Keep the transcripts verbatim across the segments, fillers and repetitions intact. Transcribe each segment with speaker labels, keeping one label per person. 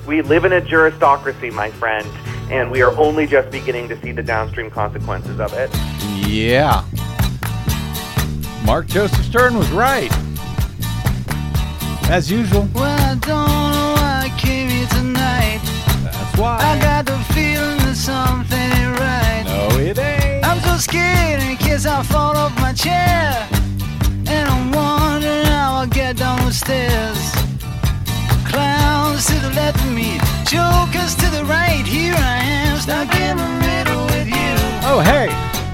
Speaker 1: We live in a juristocracy, my friend, and we are only just beginning to see the downstream consequences of it.
Speaker 2: Yeah. Mark Joseph Stern was right. As usual.
Speaker 3: Well, I don't know why I came here tonight.
Speaker 2: That's why.
Speaker 3: I got the feeling that something ain't right.
Speaker 2: No, it ain't.
Speaker 3: I'm so scared in case I fall off my chair. And I'm wondering how I'll get down the stairs. Clowns to the left of me, jokers to the right. Here I am, stuck in the middle with you.
Speaker 2: Oh, hey.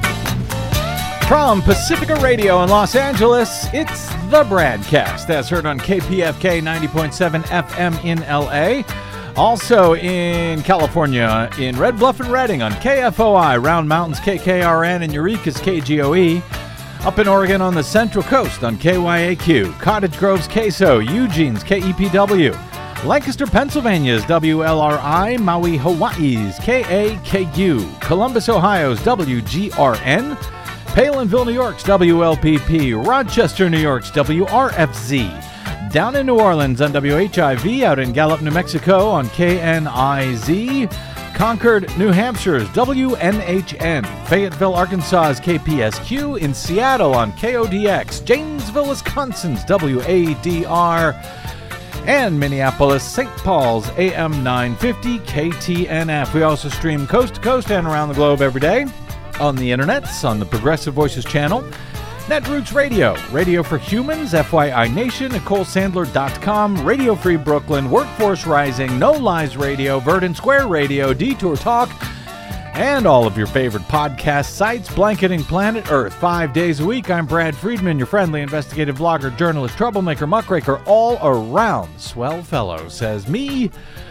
Speaker 2: From Pacifica Radio in Los Angeles, it's The Bradcast, as heard on K P F K ninety point seven F M in L A. Also in California, in Red Bluff and Redding on K F O I, Round Mountains K K R N, and Eureka's K G O E. Up in Oregon on the Central Coast on K Y A Q, Cottage Grove's K S O, Eugene's K E P W, Lancaster, Pennsylvania's W L R I, Maui, Hawaii's K A K U, Columbus, Ohio's W G R N, Palinville, New York's W L P P, Rochester, New York's W R F Z, down in New Orleans on W H I V, out in Gallup, New Mexico on K N I Z, Concord, New Hampshire's W N H N, Fayetteville, Arkansas's K P S Q, in Seattle on K O D X, Janesville, Wisconsin's W A D R, and Minneapolis, Saint Paul's A M nine fifty K T N F. We also stream coast to coast and around the globe every day on the internets, on the Progressive Voices channel, Netroots Radio, Radio for Humans, F Y I Nation, Nicole Sandler dot com, Radio Free Brooklyn, Workforce Rising, No Lies Radio, Verdant Square Radio, Detour Talk, and all of your favorite podcast sites, blanketing planet Earth five days a week. I'm Brad Friedman, your friendly investigative blogger, journalist, troublemaker, muckraker, all around swell fellow, says me.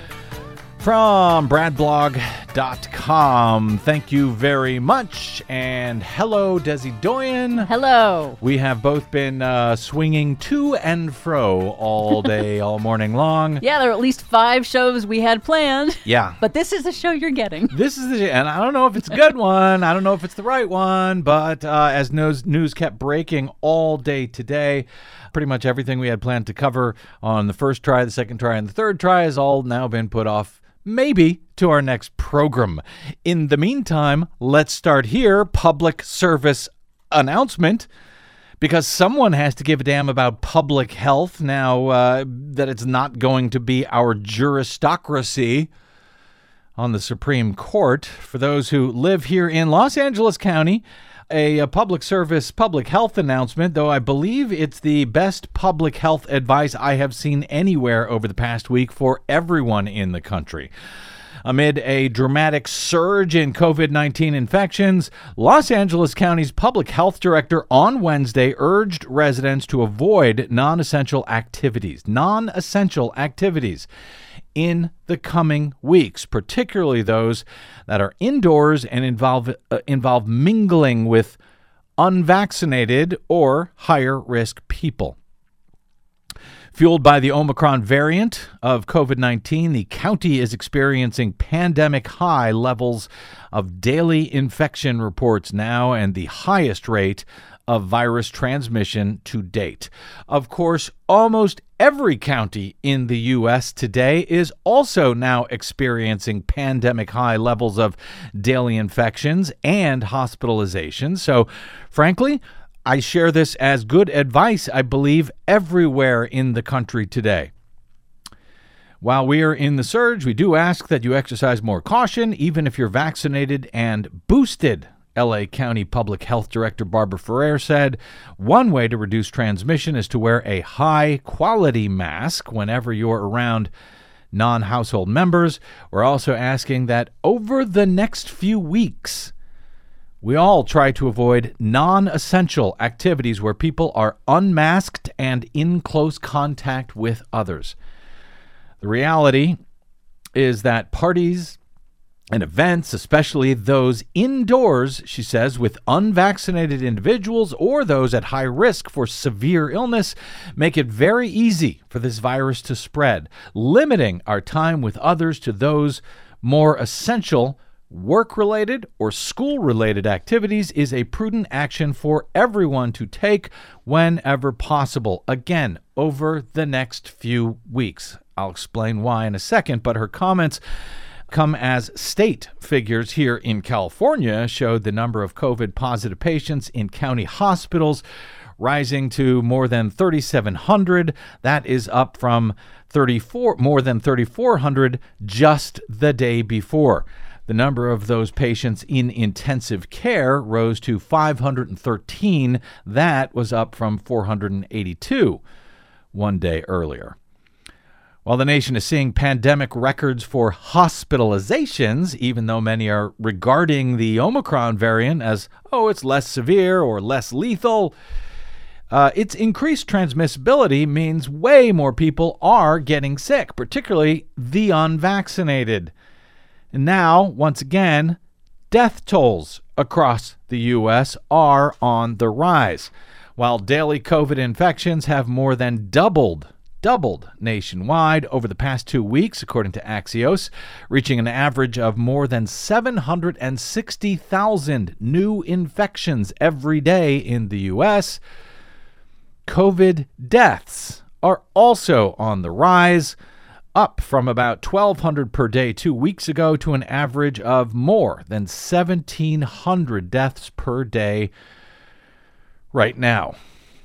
Speaker 2: From brad blog dot com. Thank you very much. And hello, Desi Doyen.
Speaker 4: Hello.
Speaker 2: We have both been uh, swinging to and fro all day, all morning long.
Speaker 4: Yeah, there are at least five shows we had planned.
Speaker 2: Yeah.
Speaker 4: But this is the show you're getting.
Speaker 2: This is the, and I don't know if it's a good one. I don't know if it's the right one. But uh, as news, news kept breaking all day today, pretty much everything we had planned to cover on the first try, the second try, and the third try has all now been put off, maybe, to our next program. In the meantime, let's start here. Public service announcement, because someone has to give a damn about public health now uh, that it's not going to be our juristocracy on the Supreme Court. For those who live here in Los Angeles County, A, a public service, public health announcement, though I believe it's the best public health advice I have seen anywhere over the past week for everyone in the country. Amid a dramatic surge in COVID nineteen infections, Los Angeles County's public health director on Wednesday urged residents to avoid non-essential activities, non-essential activities in the coming weeks, particularly those that are indoors and involve uh, involve mingling with unvaccinated or higher risk people. Fueled by the Omicron variant of COVID nineteen, the county is experiencing pandemic high levels of daily infection reports now and the highest rate of virus transmission to date. Of course, almost every county in the U S today is also now experiencing pandemic high levels of daily infections and hospitalizations. So, frankly, I share this as good advice, I believe, everywhere in the country today. While we are in the surge, we do ask that you exercise more caution, even if you're vaccinated and boosted. L A County Public Health Director Barbara Ferrer said one way to reduce transmission is to wear a high-quality mask whenever you're around non-household members. We're also asking that over the next few weeks, we all try to avoid non-essential activities where people are unmasked and in close contact with others. The reality is that parties and events, especially those indoors, she says, with unvaccinated individuals or those at high risk for severe illness, make it very easy for this virus to spread. Limiting our time with others to those more essential work-related or school-related activities is a prudent action for everyone to take whenever possible. Again, over the next few weeks. I'll explain why in a second, but her comments come as state figures here in California showed the number of COVID-positive patients in county hospitals rising to more than thirty-seven hundred. That is up from thirty-four, more than thirty-four hundred just the day before. The number of those patients in intensive care rose to five hundred thirteen. That was up from four hundred eighty-two one day earlier. While the nation is seeing pandemic records for hospitalizations, even though many are regarding the Omicron variant as, oh, it's less severe or less lethal, uh, its increased transmissibility means way more people are getting sick, particularly the unvaccinated. And now, once again, death tolls across the U S are on the rise. While daily COVID infections have more than doubled doubled nationwide over the past two weeks, according to Axios, reaching an average of more than seven hundred sixty thousand new infections every day in the U S. COVID deaths are also on the rise, up from about twelve hundred per day two weeks ago to an average of more than seventeen hundred deaths per day right now.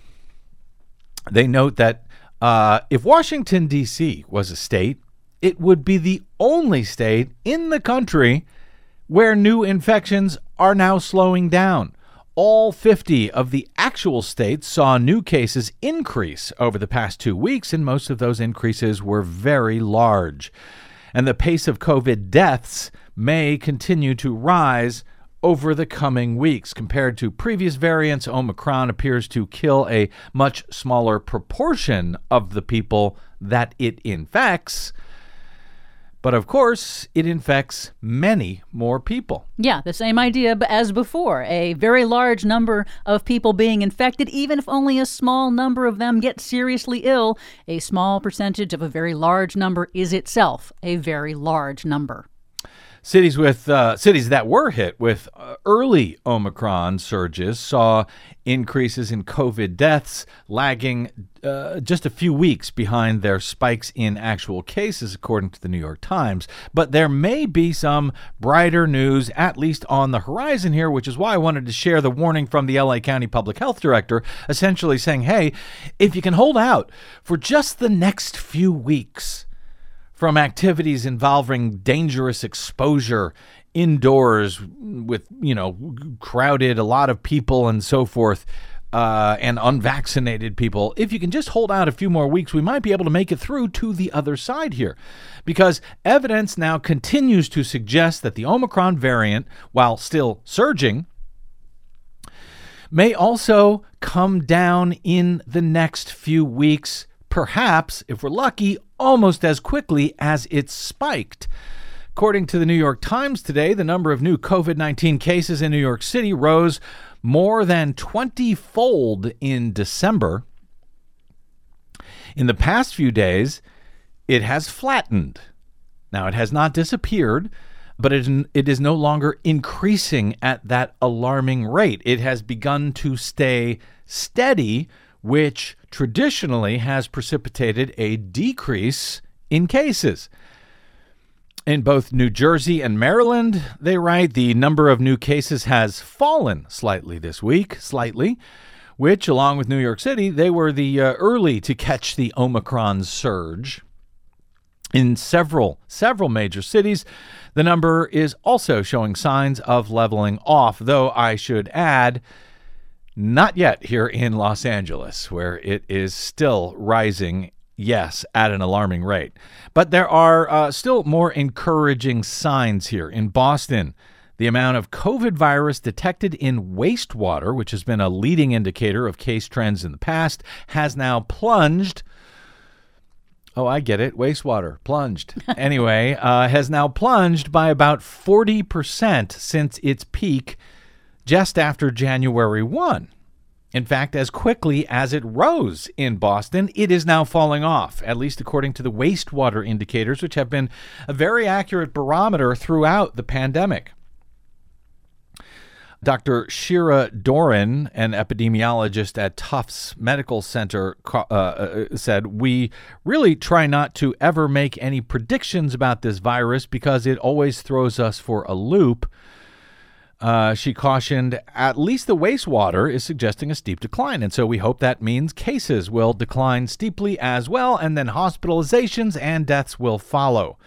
Speaker 2: They note that Uh, if Washington, D C was a state, it would be the only state in the country where new infections are now slowing down. All fifty of the actual states saw new cases increase over the past two weeks, and most of those increases were very large. And the pace of COVID deaths may continue to rise over the coming weeks. Compared to previous variants, Omicron appears to kill a much smaller proportion of the people that it infects. But of course, it infects many more people.
Speaker 4: Yeah, the same idea as before. A very large number of people being infected, even if only a small number of them get seriously ill. A small percentage of a very large number is itself a very large number.
Speaker 2: Cities with uh, cities that were hit with uh, early Omicron surges saw increases in COVID deaths, lagging uh, just a few weeks behind their spikes in actual cases, according to the New York Times. But there may be some brighter news, at least on the horizon here, which is why I wanted to share the warning from the L A County Public Health Director, essentially saying, hey, if you can hold out for just the next few weeks from activities involving dangerous exposure indoors with, you know, crowded, a lot of people and so forth, uh, and unvaccinated people, if you can just hold out a few more weeks, we might be able to make it through to the other side here. Because evidence now continues to suggest that the Omicron variant, while still surging, may also come down in the next few weeks, perhaps, if we're lucky, almost as quickly as it spiked. According to the New York Times today, the number of new COVID nineteen cases in New York City rose more than twenty-fold in December. In the past few days, it has flattened. Now, it has not disappeared, but it, it is no longer increasing at that alarming rate. It has begun to stay steady, which traditionally has precipitated a decrease in cases. In both New Jersey and Maryland, they write, the number of new cases has fallen slightly this week, slightly, which, along with New York City, they were the uh, early to catch the Omicron surge. In several, several major cities, the number is also showing signs of leveling off, though I should add, not yet here in Los Angeles, where it is still rising, yes, at an alarming rate. But there are uh, still more encouraging signs here. In Boston, the amount of COVID virus detected in wastewater, which has been a leading indicator of case trends in the past, has now plunged. Oh, I get it. Wastewater. Plunged. Anyway, uh, has now plunged by about forty percent since its peak just after January first. In fact, as quickly as it rose in Boston, it is now falling off, at least according to the wastewater indicators, which have been a very accurate barometer throughout the pandemic. Doctor Shira Doran, an epidemiologist at Tufts Medical Center, uh, said, "We really try not to ever make any predictions about this virus because it always throws us for a loop." Uh, she cautioned, at least the wastewater is suggesting a steep decline, and so we hope that means cases will decline steeply as well, and then hospitalizations and deaths will follow.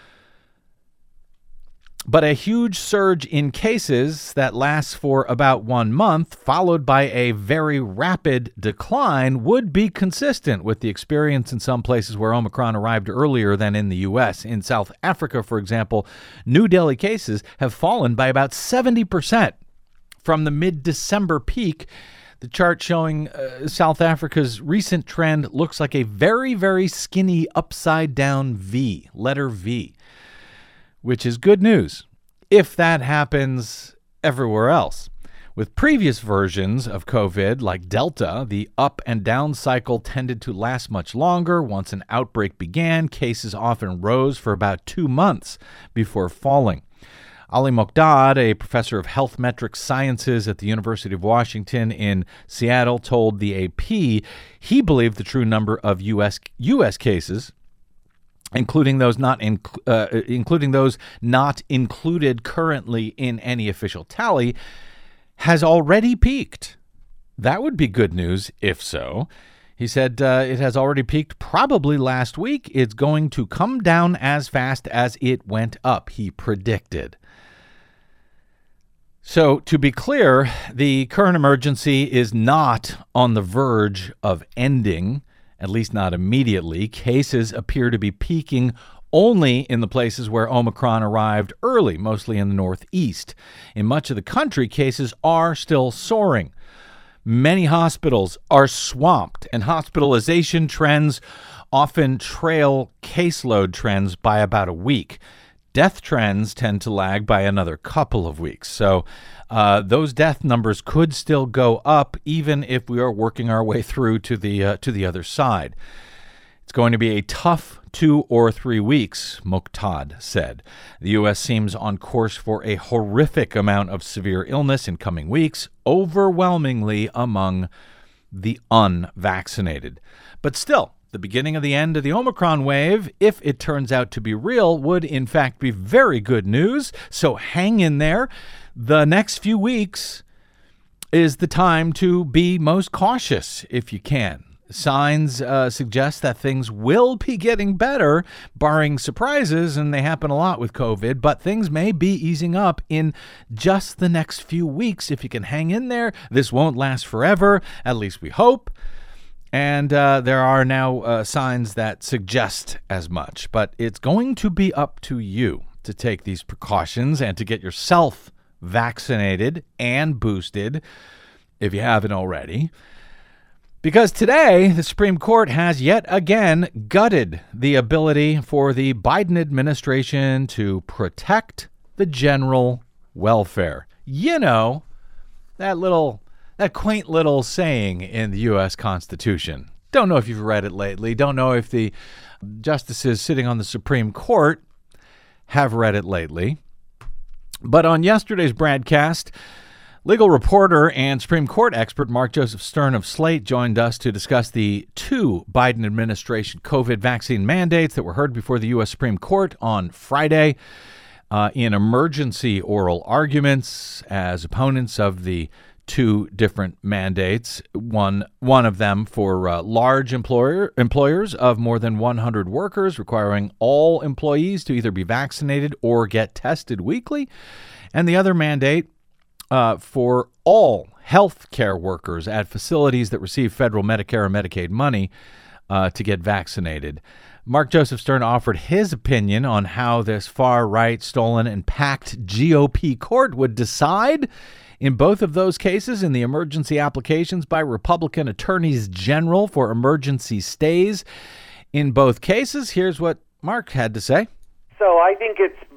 Speaker 2: But a huge surge in cases that lasts for about one month, followed by a very rapid decline, would be consistent with the experience in some places where Omicron arrived earlier than in the U S. In South Africa, for example, new daily cases have fallen by about seventy percent from the mid-December peak. The chart showing uh, South Africa's recent trend looks like a very, very skinny upside-down V, letter V, which is good news if that happens everywhere else. With previous versions of COVID, like Delta, the up and down cycle tended to last much longer. Once an outbreak began, cases often rose for about two months before falling. Ali Mokdad, a professor of health metric sciences at the University of Washington in Seattle, told the A P he believed the true number of U S U S cases, including those not in, uh, including those not included currently in any official tally, has already peaked. That would be good news if so. He said uh, it has already peaked probably last week. It's going to come down as fast as it went up, he predicted. So, to be clear, the current emergency is not on the verge of ending, at least not immediately. Cases appear to be peaking only in the places where Omicron arrived early, mostly in the Northeast. In much of the country, cases are still soaring. Many hospitals are swamped, and hospitalization trends often trail caseload trends by about a week. Death trends tend to lag by another couple of weeks. So uh, those death numbers could still go up even if we are working our way through to the uh, to the other side. It's going to be a tough two or three weeks, Mokdad said. The U S seems on course for a horrific amount of severe illness in coming weeks, overwhelmingly among the unvaccinated. But still, the beginning of the end of the Omicron wave, if it turns out to be real, would in fact be very good news. So hang in there. The next few weeks is the time to be most cautious if you can. Signs uh, suggest that things will be getting better, barring surprises, and they happen a lot with COVID, but things may be easing up in just the next few weeks. If you can hang in there, this won't last forever, at least we hope. And uh, there are now uh, signs that suggest as much. But it's going to be up to you to take these precautions and to get yourself vaccinated and boosted if you haven't already. Because today, the Supreme Court has yet again gutted the ability for the Biden administration to protect the general welfare. You know, that little... That quaint little saying in the U S Constitution. Don't know if you've read it lately. Don't know if the justices sitting on the Supreme Court have read it lately. But on yesterday's broadcast, legal reporter and Supreme Court expert Mark Joseph Stern of Slate joined us to discuss the two Biden administration COVID vaccine mandates that were heard before the U S Supreme Court on Friday uh, in emergency oral arguments as opponents of the two different mandates, one one of them for uh, large employer employers of more than one hundred workers, requiring all employees to either be vaccinated or get tested weekly, and the other mandate uh, for all health care workers at facilities that receive federal Medicare and Medicaid money uh, to get vaccinated. Mark Joseph Stern offered his opinion on how this far-right, stolen, and packed G O P court would decide in both of those cases, in the emergency applications by Republican attorneys general for emergency stays. In both cases, here's what Mark had to say.
Speaker 1: So I think it's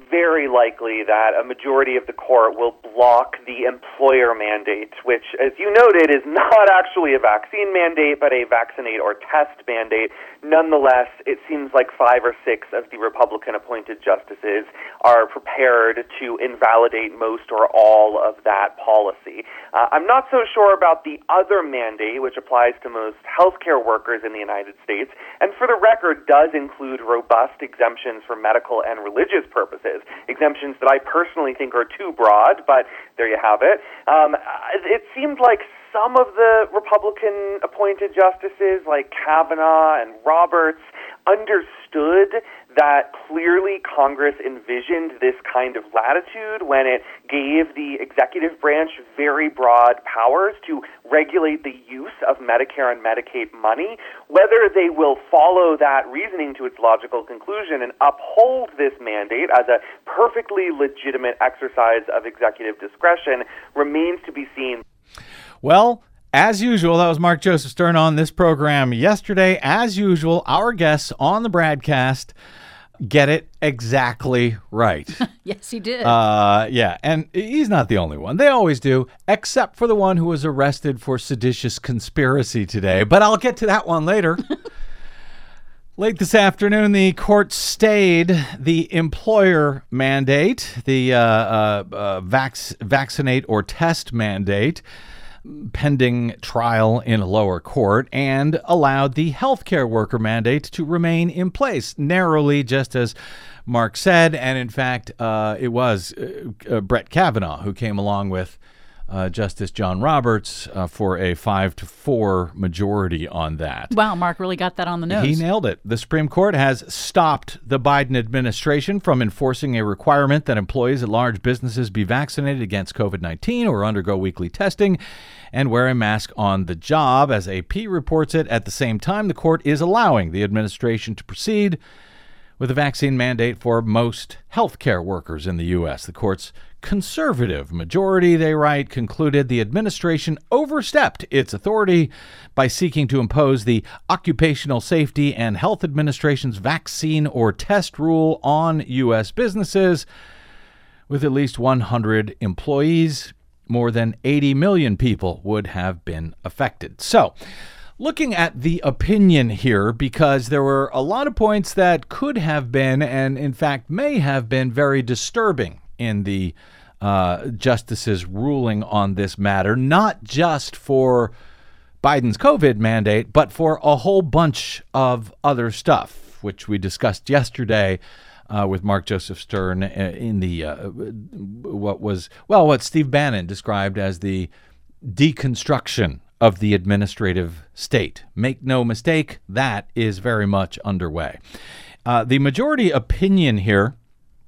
Speaker 1: very likely that a majority of the court will block the employer mandate, which, as you noted, is not actually a vaccine mandate, but a vaccinate or test mandate. Nonetheless, it seems like five or six of the Republican-appointed justices are prepared to invalidate most or all of that policy. Uh, I'm not so sure about the other mandate, which applies to most healthcare workers in the United States, and for the record does include robust exemptions for medical and religious purposes, exemptions that I personally think are too broad, but there you have it. Um, it seems like some of the Republican-appointed justices, like Kavanaugh and Roberts, understood that clearly Congress envisioned this kind of latitude when it gave the executive branch very broad powers to regulate the use of Medicare and Medicaid money. Whether they will follow that reasoning to its logical conclusion and uphold this mandate as a perfectly legitimate exercise of executive discretion remains to be seen.
Speaker 2: Well, as usual, that was Mark Joseph Stern on this program yesterday. As usual, our guests on the broadcast get it exactly right.
Speaker 4: Yes, he did.
Speaker 2: Uh, yeah, and he's not the only one. They always do, except for the one who was arrested for seditious conspiracy today. But I'll get to that one later. Late this afternoon, the court stayed the employer mandate, the uh, uh, uh, vac- vaccinate or test mandate, pending trial in a lower court, and allowed the healthcare worker mandate to remain in place, narrowly, just as Mark said. And in fact, uh, it was uh, uh, Brett Kavanaugh who came along with uh, Justice John Roberts uh, for a five to four majority on that.
Speaker 4: Wow, Mark really got that on the nose.
Speaker 2: He nailed it. The Supreme Court has stopped the Biden administration from enforcing a requirement that employees at large businesses be vaccinated against covid nineteen or undergo weekly testing and wear a mask on the job. As A P reports it, at the same time, the court is allowing the administration to proceed with a vaccine mandate for most healthcare workers in the U S. The court's conservative majority, they write, concluded the administration overstepped its authority by seeking to impose the Occupational Safety and Health Administration's vaccine or test rule on U S businesses. With at least one hundred employees, more than eighty million people would have been affected. So, looking at the opinion here, because there were a lot of points that could have been, and in fact may have been, very disturbing in the uh, justices' ruling on this matter, not just for Biden's COVID mandate, but for a whole bunch of other stuff, which we discussed yesterday uh, with Mark Joseph Stern in the uh, what was, well, what Steve Bannon described as the deconstruction of the administrative state. Make no mistake, that is very much underway. Uh, the majority opinion here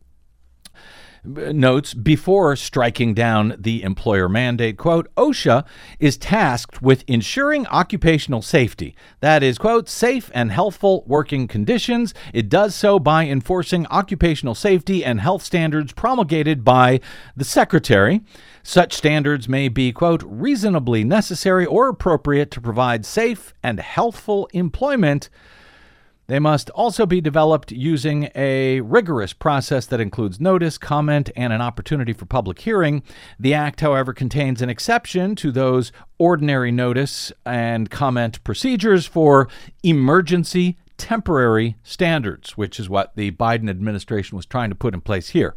Speaker 2: notes, before striking down the employer mandate, quote, OSHA is tasked with ensuring occupational safety. That is, quote, safe and healthful working conditions. It does so by enforcing occupational safety and health standards promulgated by the Secretary. Such standards may be, quote, reasonably necessary or appropriate to provide safe and healthful employment. They must also be developed using a rigorous process that includes notice, comment, and an opportunity for public hearing. The Act, however, contains an exception to those ordinary notice and comment procedures for emergency temporary standards, which is what the Biden administration was trying to put in place here.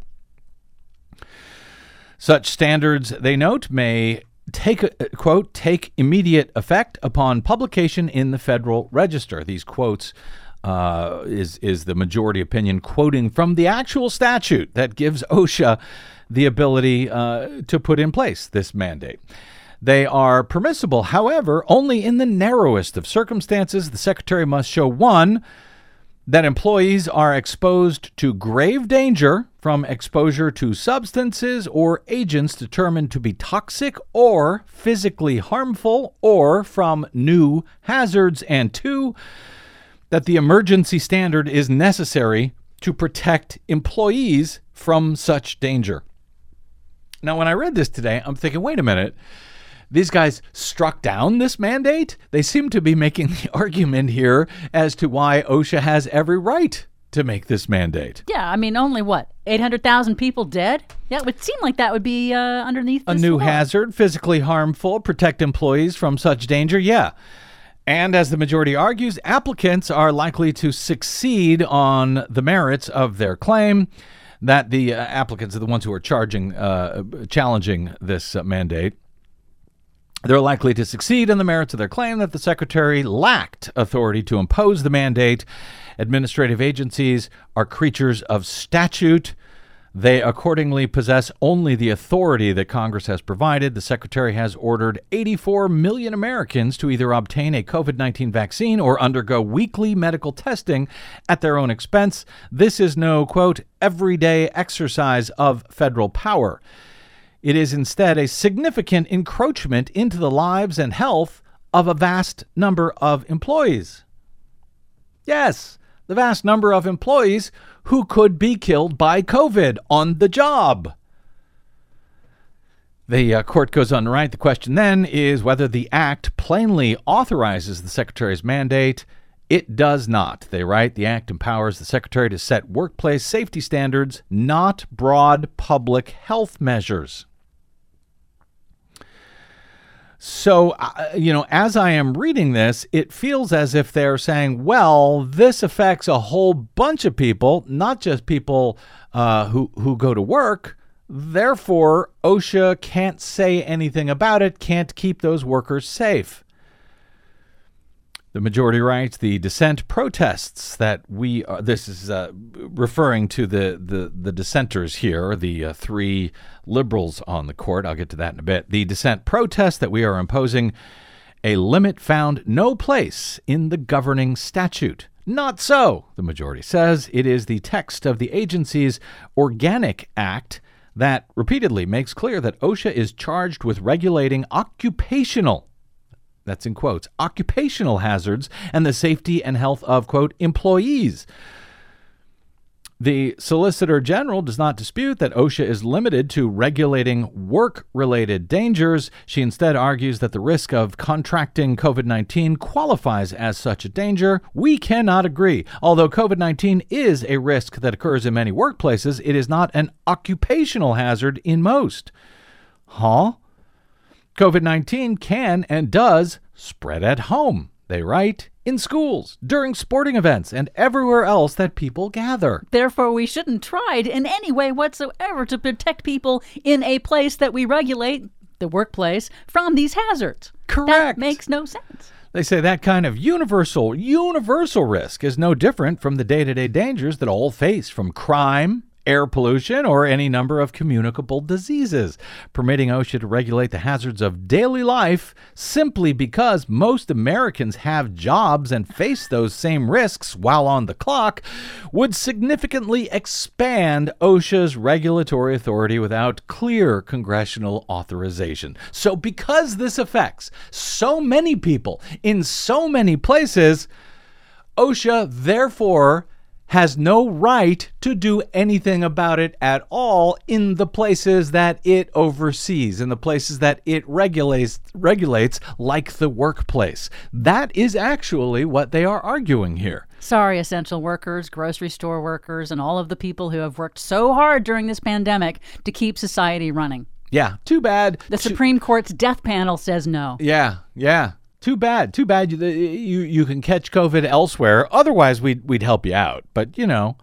Speaker 2: Such standards, they note, may take, quote, take immediate effect upon publication in the Federal Register. These quotes Uh, is is the majority opinion quoting from the actual statute that gives OSHA the ability uh, to put in place this mandate. They are permissible, however, only in the narrowest of circumstances. The Secretary must show, one, that employees are exposed to grave danger from exposure to substances or agents determined to be toxic or physically harmful or from new hazards, and two, that the emergency standard is necessary to protect employees from such danger. Now, when I read this today, I'm thinking, wait a minute, these guys struck down this mandate? They seem to be making the argument here as to why OSHA has every right to make this mandate.
Speaker 4: Yeah, I mean, only what, eight hundred thousand people dead? Yeah, it would seem like that would be uh, underneath
Speaker 2: A
Speaker 4: this
Speaker 2: new
Speaker 4: law.
Speaker 2: hazard, physically harmful, protect employees from such danger, yeah. And as the majority argues, applicants are likely to succeed on the merits of their claim that the uh, applicants are the ones who are charging, uh, challenging this uh, mandate. They're likely to succeed on the merits of their claim that the secretary lacked authority to impose the mandate. Administrative agencies are creatures of statute. They accordingly possess only the authority that Congress has provided. The secretary has ordered eighty-four million Americans to either obtain a covid nineteen vaccine or undergo weekly medical testing at their own expense. This is no, quote, everyday exercise of federal power. It is instead a significant encroachment into the lives and health of a vast number of employees. Yes, the vast number of employees who could be killed by COVID on the job. The uh, court goes on to write, the question then is whether the act plainly authorizes the secretary's mandate. It does not. They write, the act empowers the secretary to set workplace safety standards, not broad public health measures. So, uh, you know, as I am reading this, it feels as if they're saying, well, this affects a whole bunch of people, not just people uh, who, who go to work. Therefore, OSHA can't say anything about it, can't keep those workers safe. The majority writes, the dissent protests that we are, this is uh, referring to the, the, the dissenters here, the uh, three liberals on the court. I'll get to that in a bit. The dissent protests that we are imposing a limit found no place in the governing statute. Not so, the majority says. It is the text of the agency's Organic Act that repeatedly makes clear that OSHA is charged with regulating occupational, that's in quotes, occupational hazards and the safety and health of, quote, employees. The Solicitor General does not dispute that OSHA is limited to regulating work-related dangers. She instead argues that the risk of contracting covid nineteen qualifies as such a danger. We cannot agree. Although covid nineteen is a risk that occurs in many workplaces, it is not an occupational hazard in most. Huh? covid nineteen can and does spread at home, they write, in schools, during sporting events, and everywhere else that people gather.
Speaker 4: Therefore, we shouldn't try in any way whatsoever to protect people in a place that we regulate, the workplace, from these hazards.
Speaker 2: Correct.
Speaker 4: That makes no sense.
Speaker 2: They say that kind of universal, universal risk is no different from the day-to-day dangers that all face, from crime, air pollution, or any number of communicable diseases. Permitting OSHA to regulate the hazards of daily life simply because most Americans have jobs and face those same risks while on the clock would significantly expand OSHA's regulatory authority without clear congressional authorization. So because this affects so many people in so many places, OSHA therefore has no right to do anything about it at all in the places that it oversees, in the places that it regulates, regulates like the workplace. That is actually what they are arguing here.
Speaker 4: Sorry, essential workers, grocery store workers, and all of the people who have worked so hard during this pandemic to keep society running.
Speaker 2: Yeah, too bad.
Speaker 4: The
Speaker 2: Too-
Speaker 4: Supreme Court's death panel says no.
Speaker 2: Yeah, yeah. Too bad. Too bad you, you you can catch COVID elsewhere. Otherwise, we'd, we'd help you out. But, you know,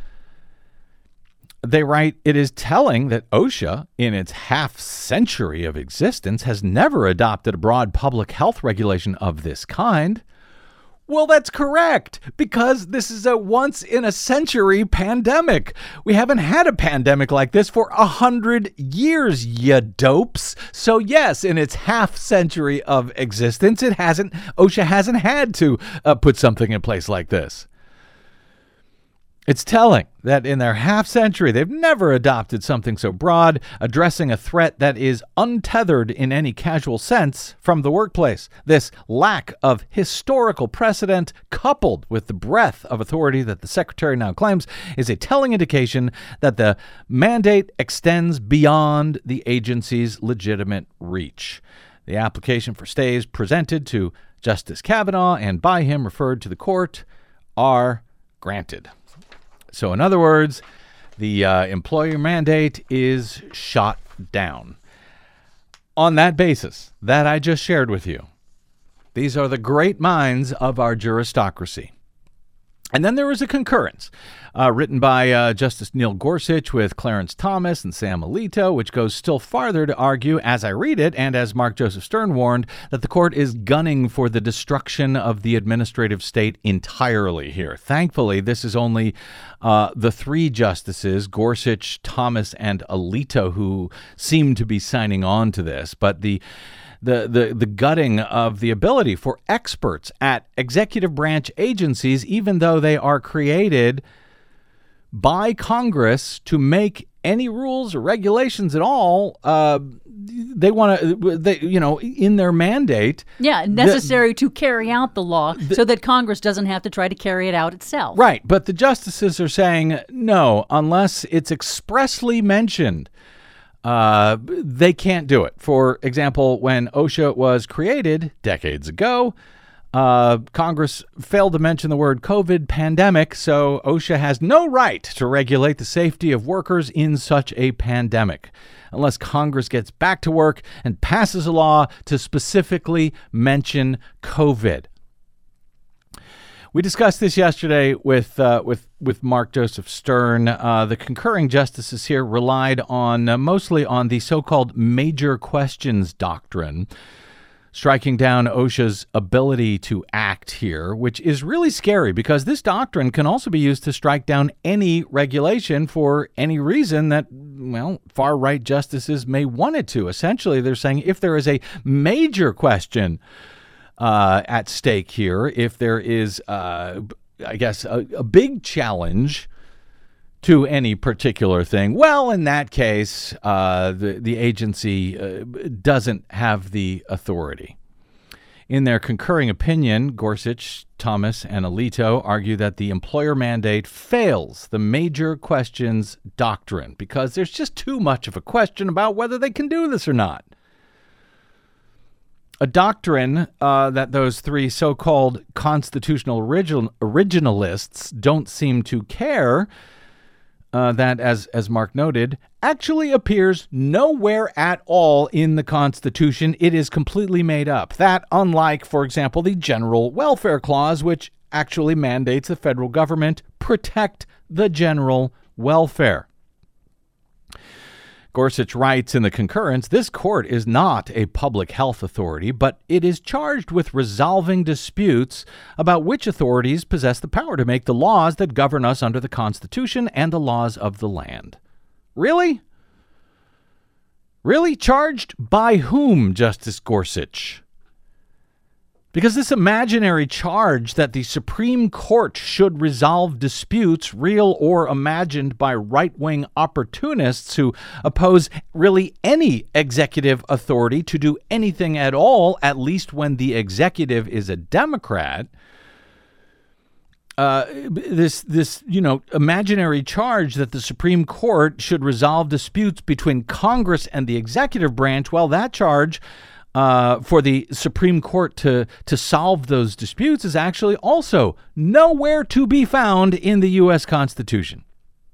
Speaker 2: they write, it is telling that OSHA, in its half century of existence, has never adopted a broad public health regulation of this kind. Well, that's correct, because this is a once-in-a-century pandemic. We haven't had a pandemic like this for a hundred years, ya dopes. So yes, in its half-century of existence, it hasn't. OSHA hasn't had to uh, put something in place like this. It's telling that in their half-century, they've never adopted something so broad, addressing a threat that is untethered in any casual sense from the workplace. This lack of historical precedent, coupled with the breadth of authority that the Secretary now claims, is a telling indication that the mandate extends beyond the agency's legitimate reach. The application for stays presented to Justice Kavanaugh and by him referred to the court are granted. So in other words, the uh, employer mandate is shot down. On that basis that I just shared with you, these are the great minds of our juristocracy. And then there was a concurrence uh, written by uh, Justice Neil Gorsuch with Clarence Thomas and Sam Alito, which goes still farther to argue, as I read it, and as Mark Joseph Stern warned, that the court is gunning for the destruction of the administrative state entirely here. Thankfully, this is only uh, the three justices, Gorsuch, Thomas, and Alito, who seem to be signing on to this. But the The, the the gutting of the ability for experts at executive branch agencies, even though they are created by Congress to make any rules or regulations at all, uh, they want to, they you know, in their mandate.
Speaker 4: Yeah, necessary the, to carry out the law the, so that Congress doesn't have to try to carry it out itself.
Speaker 2: Right, but the justices are saying, no, unless it's expressly mentioned, Uh, they can't do it. For example, when OSHA was created decades ago, uh, Congress failed to mention the word COVID pandemic, so OSHA has no right to regulate the safety of workers in such a pandemic, unless Congress gets back to work and passes a law to specifically mention COVID. We discussed this yesterday with uh, with with Mark Joseph Stern. Uh, the concurring justices here relied on uh, mostly on the so-called major questions doctrine, striking down OSHA's ability to act here, which is really scary because this doctrine can also be used to strike down any regulation for any reason that, well, far-right justices may want it to. Essentially, they're saying if there is a major question Uh, at stake here, if there is, uh, I guess, a, a big challenge to any particular thing, well, in that case, uh, the, the agency uh, doesn't have the authority. In their concurring opinion, Gorsuch, Thomas, and Alito argue that the employer mandate fails the major questions doctrine because there's just too much of a question about whether they can do this or not. A doctrine uh, that those three so-called constitutional original, originalists don't seem to care, uh, that, as, as Mark noted, actually appears nowhere at all in the Constitution. It is completely made up. That, unlike, for example, the General Welfare Clause, which actually mandates the federal government protect the general welfare. Gorsuch writes in the concurrence, this court is not a public health authority, but it is charged with resolving disputes about which authorities possess the power to make the laws that govern us under the Constitution and the laws of the land. Really? Really? Charged by whom, Justice Gorsuch? Because this imaginary charge that the Supreme Court should resolve disputes, real or imagined by right-wing opportunists who oppose really any executive authority to do anything at all, at least when the executive is a Democrat, uh, this, this, you know, imaginary charge that the Supreme Court should resolve disputes between Congress and the executive branch, well, that charge Uh, for the Supreme Court to, to solve those disputes is actually also nowhere to be found in the U S Constitution.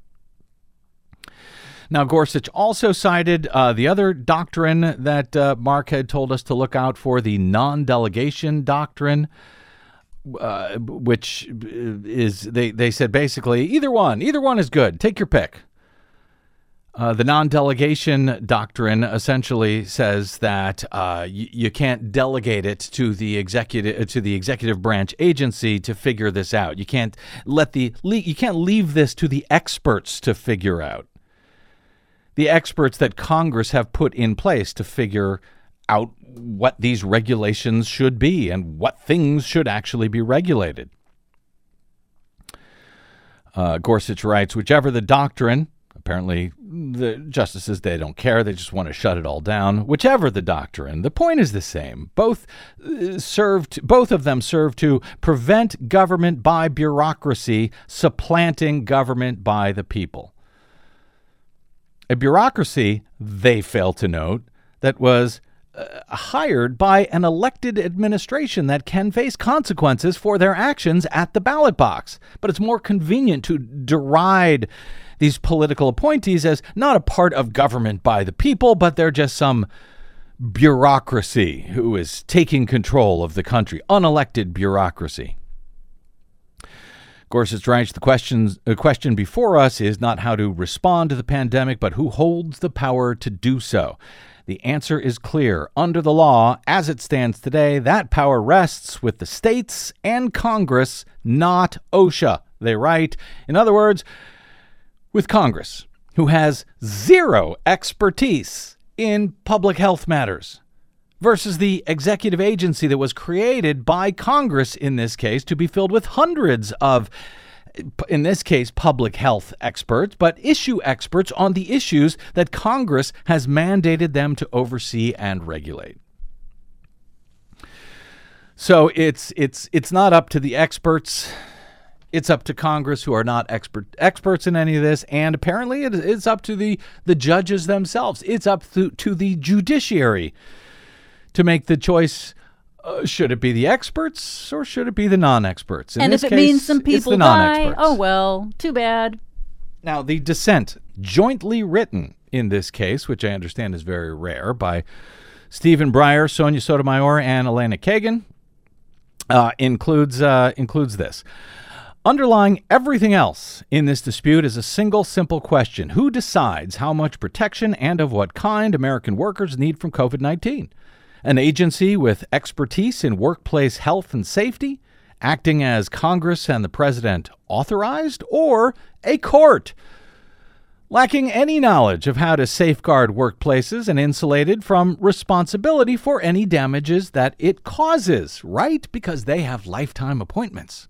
Speaker 2: Now, Gorsuch also cited uh, the other doctrine that uh, Mark had told us to look out for, the non-delegation doctrine, uh, which is, they, they said basically, either one, either one is good. Take your pick. Uh, the non-delegation doctrine essentially says that uh, y- you can't delegate it to the executive to the executive branch agency to figure this out. You can't let the le- you can't leave this to the experts to figure out. The experts that Congress have put in place to figure out what these regulations should be and what things should actually be regulated. Uh, Gorsuch writes, whichever the doctrine. Apparently, the justices, they don't care. They just want to shut it all down. Whichever the doctrine, the point is the same. Both uh, served, both of them serve to prevent government by bureaucracy supplanting government by the people. A bureaucracy, they fail to note, that was uh, hired by an elected administration that can face consequences for their actions at the ballot box. But it's more convenient to deride these political appointees as not a part of government by the people, but they're just some bureaucracy who is taking control of the country, unelected bureaucracy. Gorsuch writes, the, questions, the question before us is not how to respond to the pandemic, but who holds the power to do so. The answer is clear. Under the law, as it stands today, that power rests with the states and Congress, not OSHA, they write. In other words, with Congress, who has zero expertise in public health matters, versus the executive agency that was created by Congress in this case to be filled with hundreds of, in this case, public health experts, but issue experts on the issues that Congress has mandated them to oversee and regulate. So it's it's it's not up to the experts. It's up to Congress, who are not expert experts in any of this, and apparently it, it's up to the the judges themselves. It's up to, to the judiciary to make the choice. Uh, should it be the experts or should it be the non-experts? In
Speaker 4: and
Speaker 2: this
Speaker 4: if it
Speaker 2: case,
Speaker 4: means some people die, oh well, too bad.
Speaker 2: Now, the dissent, jointly written in this case, which I understand is very rare, by Stephen Breyer, Sonia Sotomayor, and Elena Kagan, uh, includes uh, includes this. Underlying everything else in this dispute is a single simple question. Who decides how much protection and of what kind American workers need from covid nineteen? An agency with expertise in workplace health and safety, acting as Congress and the president authorized, or a court lacking any knowledge of how to safeguard workplaces and insulated from responsibility for any damages that it causes, right? Because they have lifetime appointments.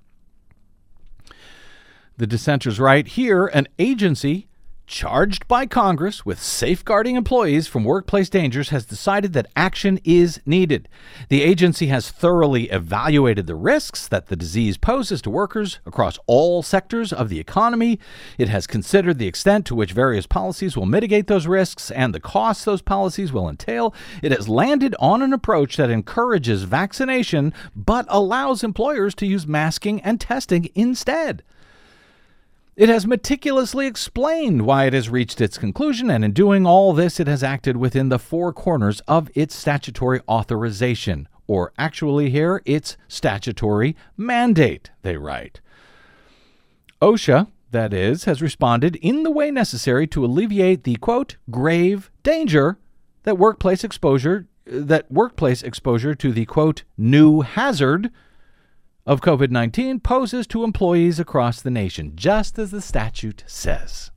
Speaker 2: The dissenters write here, an agency charged by Congress with safeguarding employees from workplace dangers has decided that action is needed. The agency has thoroughly evaluated the risks that the disease poses to workers across all sectors of the economy. It has considered the extent to which various policies will mitigate those risks and the costs those policies will entail. It has landed on an approach that encourages vaccination but allows employers to use masking and testing instead. It has meticulously explained why it has reached its conclusion, and in doing all this, it has acted within the four corners of its statutory authorization, or actually here, its statutory mandate, they write. OSHA, that is, has responded in the way necessary to alleviate the, quote, grave danger that workplace exposure, that workplace exposure to the, quote, new hazard of covid nineteen poses to employees across the nation, just as the statute says.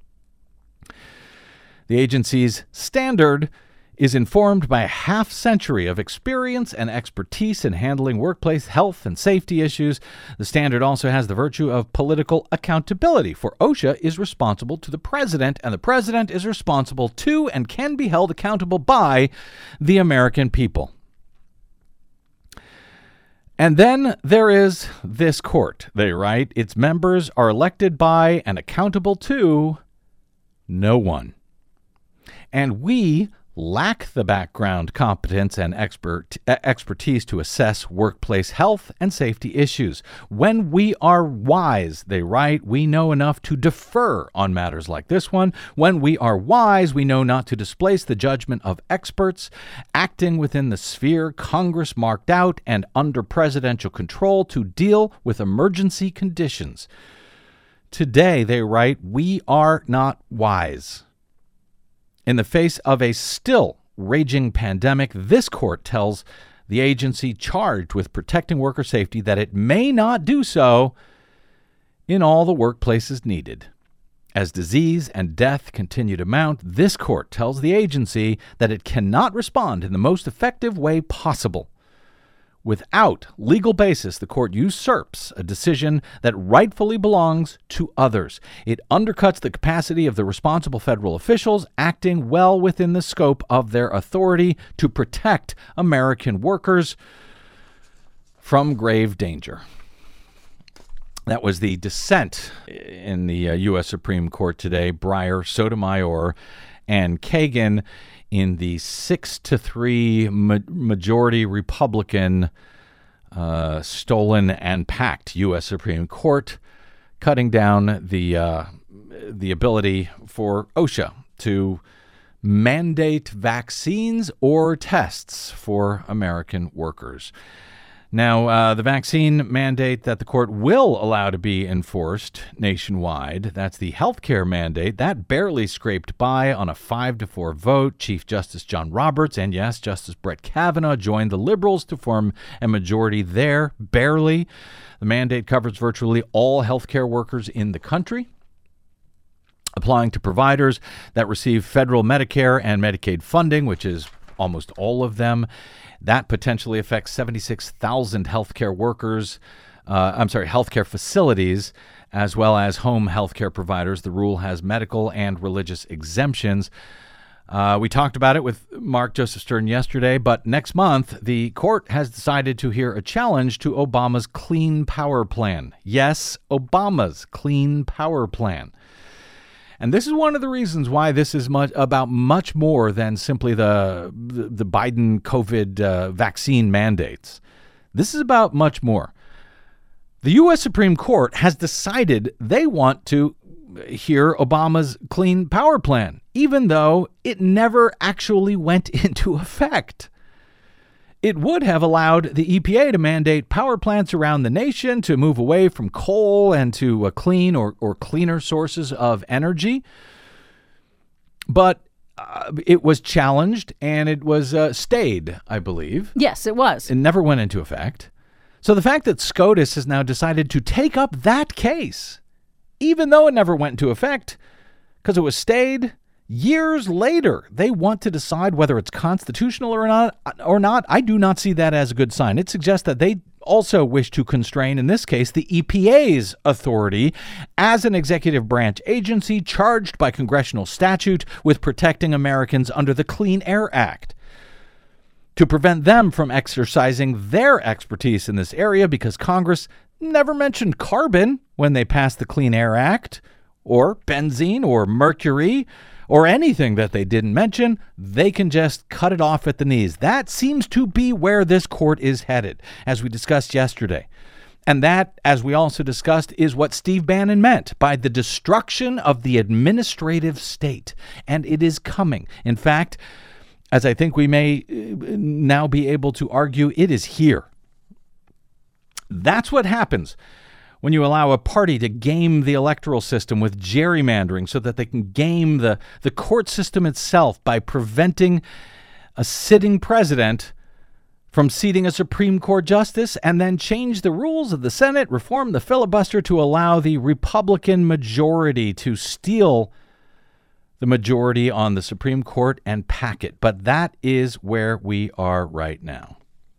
Speaker 2: The agency's standard is informed by a half century of experience and expertise in handling workplace health and safety issues. The standard also has the virtue of political accountability, for OSHA is responsible to the president, and the president is responsible to and can be held accountable by the American people. And then there is this court, they write. Its members are elected by and accountable to no one. And we lack the background competence and expert, expertise to assess workplace health and safety issues. When we are wise, they write, we know enough to defer on matters like this one. When we are wise, we know not to displace the judgment of experts acting within the sphere Congress marked out and under presidential control to deal with emergency conditions. Today, they write, we are not wise. In the face of a still raging pandemic, this court tells the agency charged with protecting worker safety that it may not do so in all the workplaces needed. As disease and death continue to mount, this court tells the agency that it cannot respond in the most effective way possible. Without legal basis, the court usurps a decision that rightfully belongs to others. It undercuts the capacity of the responsible federal officials acting well within the scope of their authority to protect American workers from grave danger. That was the dissent in the uh, U S Supreme Court today. Breyer, Sotomayor, and Kagan in the six to three ma- majority Republican uh, stolen and packed U S Supreme Court, cutting down the uh, the ability for OSHA to mandate vaccines or tests for American workers. Now, uh, the vaccine mandate that the court will allow to be enforced nationwide, that's the healthcare mandate, that barely scraped by on a five to four vote. Chief Justice John Roberts and, yes, Justice Brett Kavanaugh joined the liberals to form a majority there, barely. The mandate covers virtually all healthcare workers in the country, applying to providers that receive federal Medicare and Medicaid funding, which is almost all of them. That potentially affects seventy-six thousand healthcare workers, uh, I'm sorry, healthcare facilities, as well as home healthcare providers. The rule has medical and religious exemptions. Uh, we talked about it with Mark Joseph Stern yesterday, but next month, the court has decided to hear a challenge to Obama's Clean Power Plan. Yes, Obama's Clean Power Plan. And this is one of the reasons why this is much about much more than simply the the, the Biden COVID uh, vaccine mandates. This is about much more. The U S Supreme Court has decided they want to hear Obama's Clean Power Plan, even though it never actually went into effect. It would have allowed the E P A to mandate power plants around the nation to move away from coal and to uh, clean or, or cleaner sources of energy. But uh, it was challenged and it was uh, stayed, I believe.
Speaker 4: Yes, it was.
Speaker 2: It never went into effect. So the fact that SCOTUS has now decided to take up that case, even though it never went into effect, because it was stayed, years later, they want to decide whether it's constitutional or not. Or not. I do not see that as a good sign. It suggests that they also wish to constrain, in this case, the E P A's authority as an executive branch agency charged by congressional statute with protecting Americans under the Clean Air Act, to prevent them from exercising their expertise in this area because Congress never mentioned carbon when they passed the Clean Air Act, or benzene, or mercury, or anything that they didn't mention. They can just cut it off at the knees. That seems to be where this court is headed, as we discussed yesterday. And that, as we also discussed, is what Steve Bannon meant by the destruction of the administrative state. And it is coming. In fact, as I think we may now be able to argue, it is here. That's what happens when you allow a party to game the electoral system with gerrymandering so that they can game the, the court system itself by preventing a sitting president from seating a Supreme Court justice, and then change the rules of the Senate, reform the filibuster to allow the Republican majority to steal the majority on the Supreme Court and pack it. But that is where we are right now.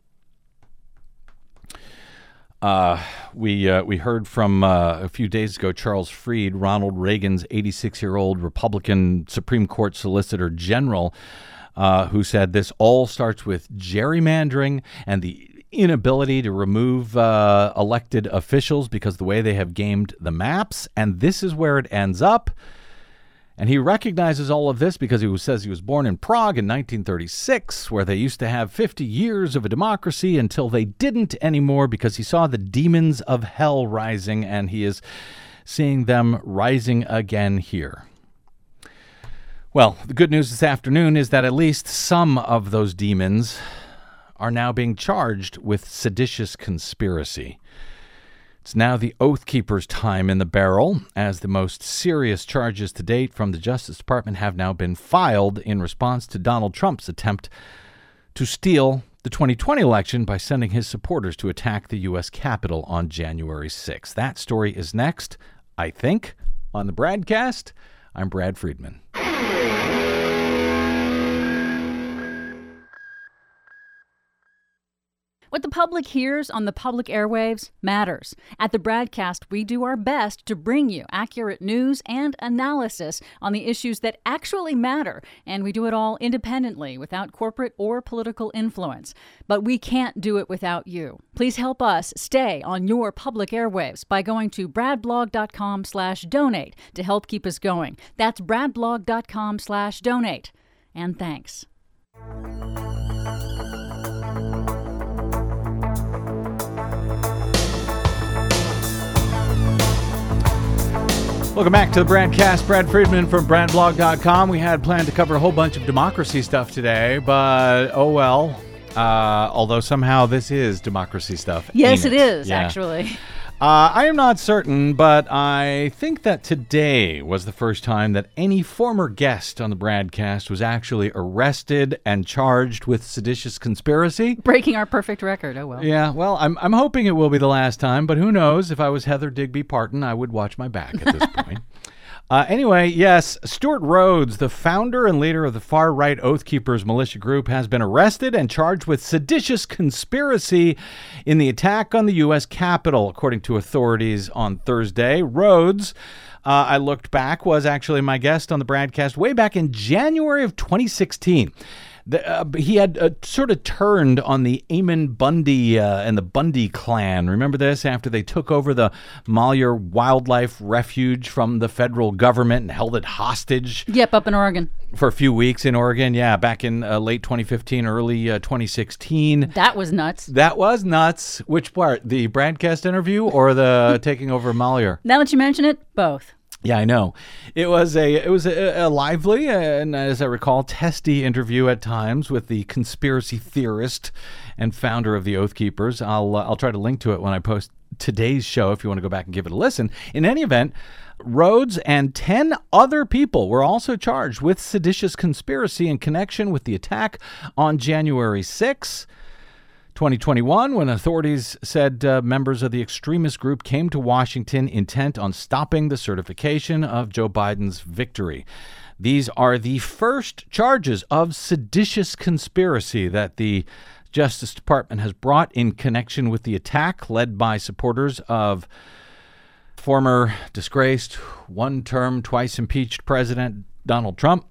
Speaker 2: Uh, we uh, we heard from uh, a few days ago Charles Freed, Ronald Reagan's eighty-six-year-old Republican Supreme Court Solicitor General, uh, who said this all starts with gerrymandering and the inability to remove uh, elected officials because of the way they have gamed the maps, and this is where it ends up. And he recognizes all of this because he says he was born in Prague in nineteen thirty-six, where they used to have fifty years of a democracy until they didn't anymore, because he saw the demons of hell rising, and he is seeing them rising again here. Well, the good news this afternoon is that at least some of those demons are now being charged with seditious conspiracy. It's now the Oath Keeper's time in the barrel, as the most serious charges to date from the Justice Department have now been filed in response to Donald Trump's attempt to steal the twenty twenty election by sending his supporters to attack the U S Capitol on January sixth. That story is next, I think, on the Bradcast. I'm Brad Friedman.
Speaker 4: What the public hears on the public airwaves matters. At the Bradcast, we do our best to bring you accurate news and analysis on the issues that actually matter, and we do it all independently, without corporate or political influence. But we can't do it without you. Please help us stay on your public airwaves by going to bradblog.com slash donate to help keep us going. That's bradblog.com slash donate. And thanks.
Speaker 2: Welcome back to the Bradcast. Brad Friedman from brad blog dot com. We had planned to cover a whole bunch of democracy stuff today, but oh well. Uh, although somehow this is democracy stuff.
Speaker 4: Yes, it?
Speaker 2: it
Speaker 4: is,
Speaker 2: yeah.
Speaker 4: actually.
Speaker 2: Uh, I am not certain, but I think that today was the first time that any former guest on the Bradcast was actually arrested and charged with seditious conspiracy.
Speaker 4: Breaking our perfect record. Oh, well.
Speaker 2: Yeah, well, I'm I'm hoping it will be the last time, but who knows? If I was Heather Digby Parton, I would watch my back at this point. Uh, anyway, yes, Stewart Rhodes, the founder and leader of the far-right Oath Keepers militia group, has been arrested and charged with seditious conspiracy in the attack on the U S Capitol, according to authorities on Thursday. Rhodes, uh, I looked back, was actually my guest on the Bradcast way back in January of twenty sixteen. The, uh, he had uh, sort of turned on the Eamon Bundy uh, and the Bundy clan. Remember this? After they took over the Malheur Wildlife Refuge from the federal government and held it hostage.
Speaker 4: Yep, up in Oregon.
Speaker 2: For a few weeks in Oregon. Yeah, back in uh, late twenty fifteen, early uh, twenty sixteen.
Speaker 4: That was nuts.
Speaker 2: That was nuts. Which part? The Bradcast interview or the taking over Malheur?
Speaker 4: Now that you mention it, both.
Speaker 2: Yeah, I know. It was a it was a, a lively and, as I recall, testy interview at times with the conspiracy theorist and founder of the Oath Keepers. I'll uh, I'll try to link to it when I post today's show if you want to go back and give it a listen. In any event, Rhodes and ten other people were also charged with seditious conspiracy in connection with the attack on January sixth. twenty twenty-one, when authorities said uh, members of the extremist group came to Washington intent on stopping the certification of Joe Biden's victory. These are the first charges of seditious conspiracy that the Justice Department has brought in connection with the attack led by supporters of former disgraced, one-term, twice impeached President Donald Trump.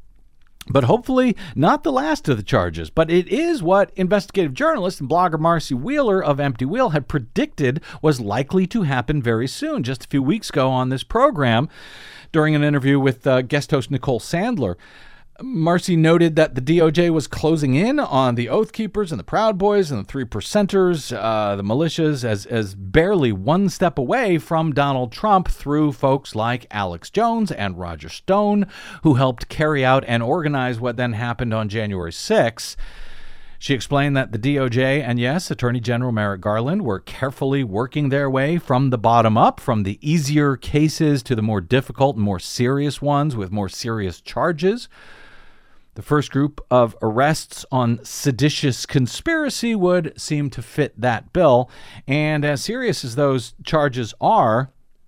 Speaker 2: But hopefully not the last of the charges. But it is what investigative journalist and blogger Marcy Wheeler of Empty Wheel had predicted was likely to happen very soon, just a few weeks ago on this program during an interview with uh, guest host Nicole Sandler. Marcy noted that the D O J was closing in on the Oath Keepers and the Proud Boys and the Three Percenters, uh, the militias, as, as barely one step away from Donald Trump through folks like Alex Jones and Roger Stone, who helped carry out and organize what then happened on January sixth. She explained that the D O J and, yes, Attorney General Merrick Garland were carefully working their way from the bottom up, from the easier cases to the more difficult and more serious ones with more serious charges. The first group of arrests on seditious conspiracy would seem to fit that bill. And as serious as those charges are,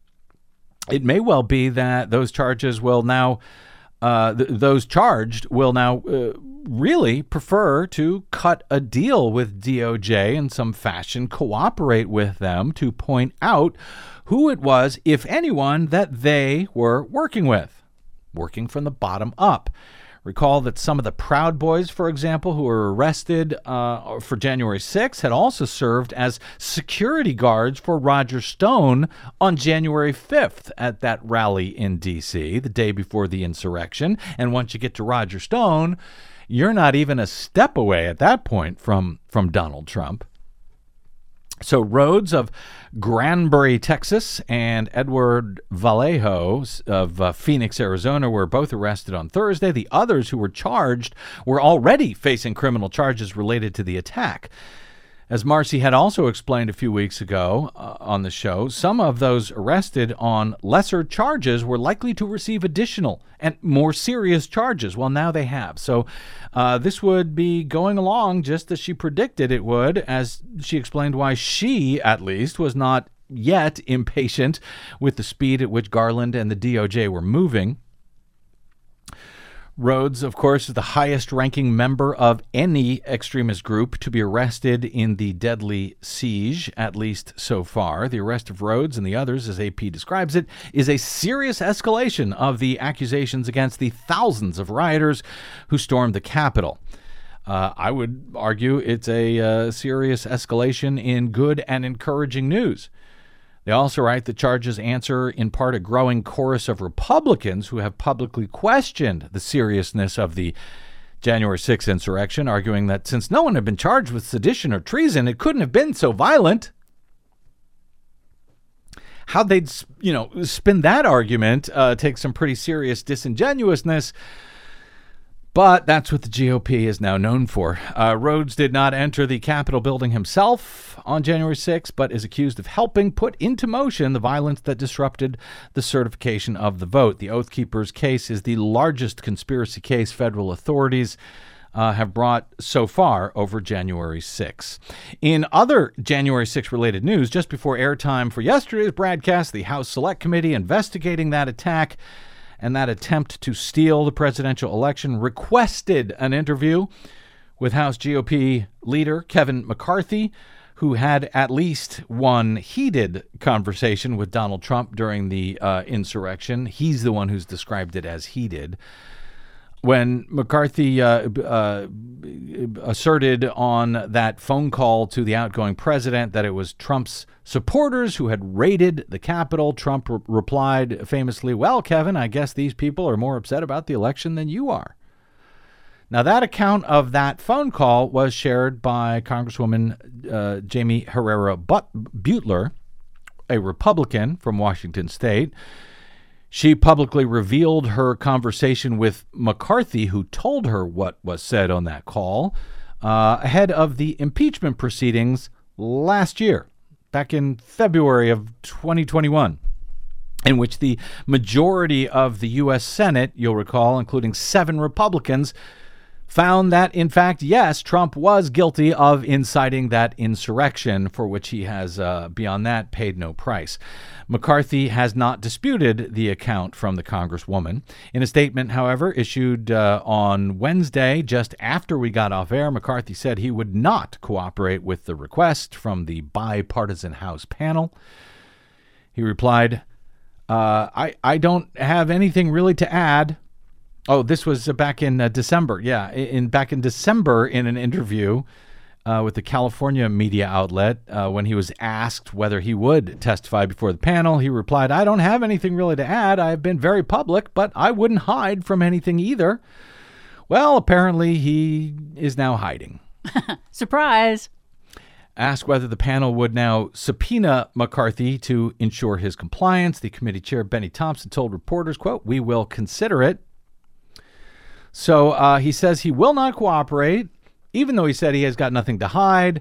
Speaker 2: it may well be that those charges will now, uh, th- those charged will now uh, really prefer to cut a deal with D O J in some fashion, cooperate with them to point out who it was, if anyone, that they were working with, working from the bottom up. Recall that some of the Proud Boys, for example, who were arrested uh, for January sixth, had also served as security guards for Roger Stone on January fifth at that rally in D C, the day before the insurrection. And once you get to Roger Stone, you're not even a step away at that point from, from Donald Trump. So Rhodes of Granbury, Texas, and Edward Vallejo of uh, Phoenix, Arizona, were both arrested on Thursday. The others who were charged were already facing criminal charges related to the attack. As Marcy had also explained a few weeks ago uh, on the show, some of those arrested on lesser charges were likely to receive additional and more serious charges. Well, now they have. So uh, this would be going along just as she predicted it would, as she explained why she, at least, was not yet impatient with the speed at which Garland and the D O J were moving. Rhodes, of course, is the highest-ranking member of any extremist group to be arrested in the deadly siege, at least so far. The arrest of Rhodes and the others, as A P describes it, is a serious escalation of the accusations against the thousands of rioters who stormed the Capitol. Uh, I would argue it's a uh, serious escalation in good and encouraging news. They also write the charges answer in part a growing chorus of Republicans who have publicly questioned the seriousness of the January sixth insurrection, arguing that since no one had been charged with sedition or treason, it couldn't have been so violent. How they'd, you know, spin that argument uh, takes some pretty serious disingenuousness, but that's what the G O P is now known for. Uh, Rhodes did not enter the Capitol building himself on January sixth, but is accused of helping put into motion the violence that disrupted the certification of the vote. The Oath Keepers case is the largest conspiracy case federal authorities Uh, have brought so far over January sixth. In other January sixth related news, just before airtime for yesterday's broadcast, the House Select Committee investigating that attack and that attempt to steal the presidential election requested an interview with House G O P leader Kevin McCarthy, who had at least one heated conversation with Donald Trump during the uh, insurrection. He's the one who's described it as heated. When McCarthy uh, uh, asserted on that phone call to the outgoing president that it was Trump's supporters who had raided the Capitol, Trump re- replied famously, "Well, Kevin, I guess these people are more upset about the election than you are." Now, that account of that phone call was shared by Congresswoman uh, Jamie Herrera But- Butler, a Republican from Washington State. She publicly revealed her conversation with McCarthy, who told her what was said on that call, uh, ahead of the impeachment proceedings last year, back in February of twenty twenty-one, in which the majority of the U S Senate, you'll recall, including seven Republicans, found that, in fact, yes, Trump was guilty of inciting that insurrection, for which he has, uh, beyond that, paid no price. McCarthy has not disputed the account from the Congresswoman. In a statement, however, issued uh, on Wednesday, just after we got off air, McCarthy said he would not cooperate with the request from the bipartisan House panel. He replied, uh, I, I don't have anything really to add. Oh, this was uh, back in uh, December. Yeah, in back in December in an interview uh, with the California media outlet, uh, when he was asked whether he would testify before the panel, he replied, "I don't have anything really to add. I've been very public, but I wouldn't hide from anything either." Well, apparently he is now hiding.
Speaker 4: Surprise.
Speaker 2: Asked whether the panel would now subpoena McCarthy to ensure his compliance, the committee chair, Benny Thompson, told reporters, quote, "We will consider it." So uh, he says he will not cooperate, even though he said he has got nothing to hide.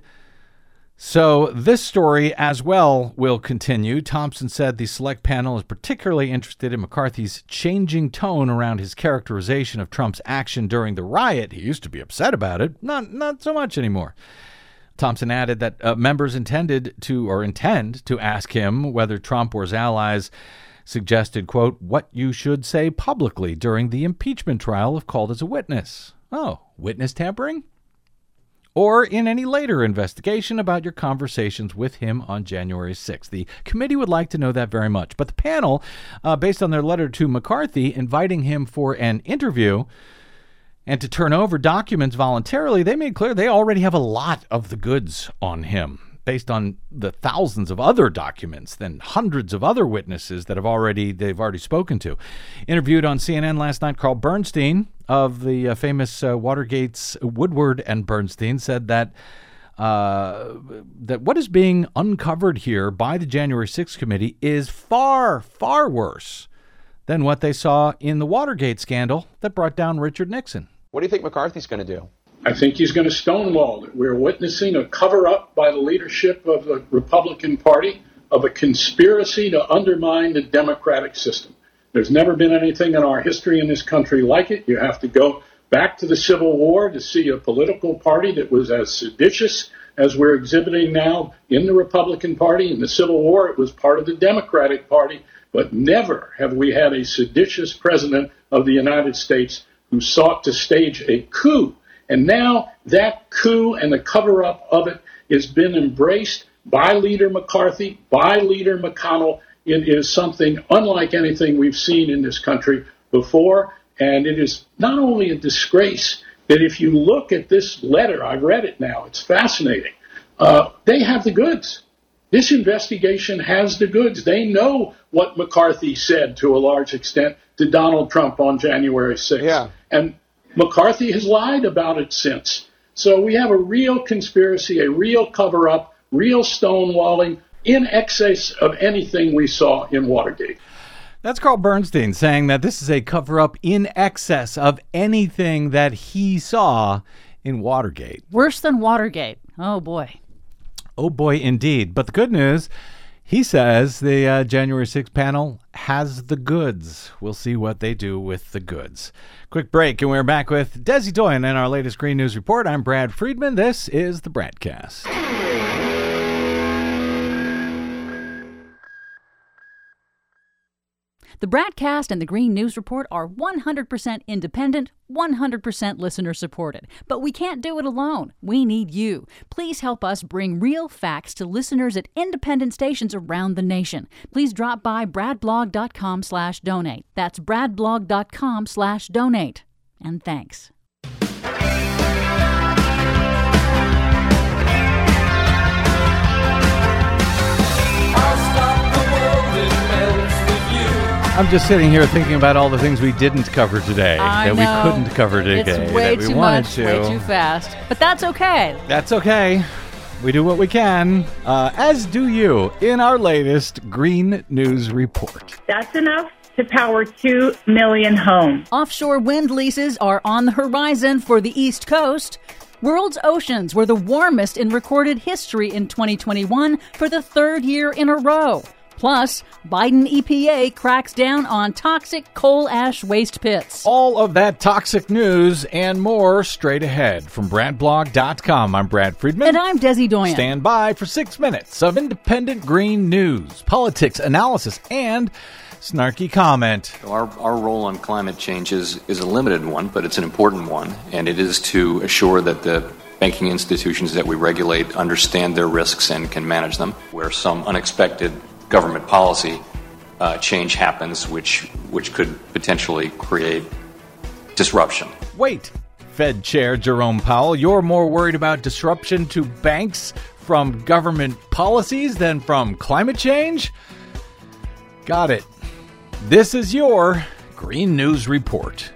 Speaker 2: So this story as well will continue. Thompson said the select panel is particularly interested in McCarthy's changing tone around his characterization of Trump's action during the riot. He used to be upset about it, not not so much anymore. Thompson added that uh, members intended to or intend to ask him whether Trump or his allies suggested, quote, what you should say publicly during the impeachment trial if called as a witness. Oh, witness tampering? Or in any later investigation about your conversations with him on January sixth. The committee would like to know that very much. But the panel, uh, based on their letter to McCarthy inviting him for an interview and to turn over documents voluntarily, they made clear they already have a lot of the goods on him, based on the thousands of other documents, then hundreds of other witnesses that have already they've already spoken to. Interviewed on C N N last night, Carl Bernstein of the uh, famous uh, Watergate's Woodward and Bernstein said that uh, that what is being uncovered here by the January sixth committee is far, far worse than what they saw in the Watergate scandal that brought down Richard Nixon.
Speaker 5: What do you think McCarthy's going to do?
Speaker 6: I think he's going to stonewall it. We're witnessing a cover-up by the leadership of the Republican Party of a conspiracy to undermine the democratic system. There's never been anything in our history in this country like it. You have to go back to the Civil War to see a political party that was as seditious as we're exhibiting now in the Republican Party. In the Civil War, it was part of the Democratic Party, but never have we had a seditious president of the United States who sought to stage a coup. And now that coup and the cover-up of it has been embraced by Leader McCarthy, by Leader McConnell. It is something unlike anything we've seen in this country before. And it is not only a disgrace that if you look at this letter, I've read it now, it's fascinating. Uh, they have the goods. This investigation has the goods. They know what McCarthy said to a large extent to Donald Trump on January sixth.
Speaker 5: Yeah.
Speaker 6: And McCarthy has lied about it since. So we have a real conspiracy, a real cover-up, real stonewalling in excess of anything we saw in Watergate.
Speaker 2: That's Carl Bernstein saying that this is a cover-up in excess of anything that he saw in Watergate.
Speaker 4: Worse than Watergate. Oh, boy.
Speaker 2: Oh, boy, indeed. But the good news, he says the uh, January sixth panel has the goods. We'll see what they do with the goods. Quick break, and we're back with Desi Doyen in our latest Green News Report. I'm Brad Friedman. This is the Bradcast.
Speaker 4: The Bradcast and the Green News Report are one hundred percent independent, one hundred percent listener-supported. But we can't do it alone. We need you. Please help us bring real facts to listeners at independent stations around the nation. Please drop by bradblog.com slash donate. That's bradblog.com slash donate. And thanks.
Speaker 2: I'm just sitting here thinking about all the things we didn't cover today,
Speaker 4: I
Speaker 2: that
Speaker 4: know.
Speaker 2: we couldn't cover today,
Speaker 4: It's way
Speaker 2: that we
Speaker 4: too
Speaker 2: wanted
Speaker 4: much,
Speaker 2: to.
Speaker 4: way too fast. But that's okay.
Speaker 2: That's okay. We do what we can, uh, as do you, in our latest Green News Report.
Speaker 5: That's enough to power two million homes.
Speaker 4: Offshore wind leases are on the horizon for the East Coast. World's oceans were the warmest in recorded history in twenty twenty-one for the third year in a row. Plus, Biden E P A cracks down on toxic coal ash waste pits.
Speaker 2: All of that toxic news and more straight ahead from brad blog dot com. I'm Brad Friedman.
Speaker 4: And I'm Desi Doyen.
Speaker 2: Stand by for six minutes of independent green news, politics, analysis, and snarky comment.
Speaker 7: Our, our role on climate change is, is a limited one, but it's an important one, and it is to assure that the banking institutions that we regulate understand their risks and can manage them, where some unexpected government policy uh, change happens, which which could potentially create disruption.
Speaker 2: Wait, Fed Chair Jerome Powell, you're more worried about disruption to banks from government policies than from climate change? Got it. This is your Green News Report.